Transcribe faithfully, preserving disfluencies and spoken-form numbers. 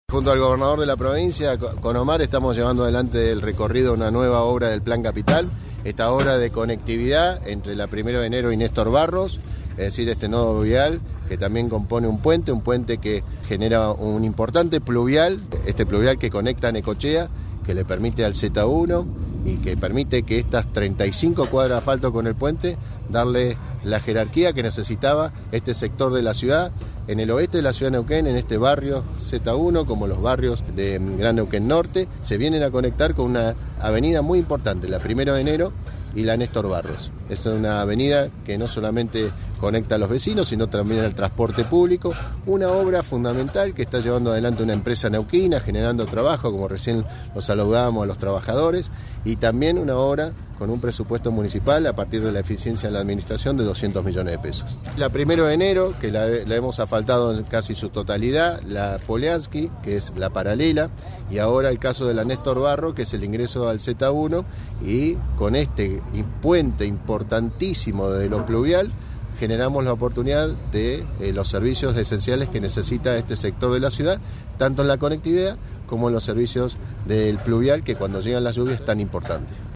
Junto al gobernador de la provincia, con Omar, estamos llevando adelante el recorrido de una nueva obra del Plan Capital, esta obra de conectividad entre la primero de enero y Néstor Barros, es decir, este nodo vial que también compone un puente, un puente que genera un importante pluvial, este pluvial que conecta a Necochea, que le permite al Z uno y que permite que estas treinta y cinco cuadras de asfalto con el puente, darle la jerarquía que necesitaba este sector de la ciudad, en el oeste de la ciudad de Neuquén, en este barrio Z uno, como los barrios de Gran Neuquén Norte, se vienen a conectar con una avenida muy importante, la primero de enero y la Néstor Barros. Es una avenida que no solamente conecta a los vecinos, sino también al transporte público, una obra fundamental que está llevando adelante una empresa neuquina, generando trabajo, como recién los saludamos a los trabajadores, y también una obra con un presupuesto municipal a partir de la eficiencia en la administración de doscientos millones de pesos. La primero de enero, que la, la hemos asfaltado en casi su totalidad, la Poliansky, que es la paralela, y ahora el caso de la Néstor Barros, que es el ingreso al Z uno, y con este puente importantísimo de lo pluvial, generamos la oportunidad de eh, los servicios esenciales que necesita este sector de la ciudad, tanto en la conectividad como en los servicios del pluvial, que cuando llegan las lluvias es tan importante.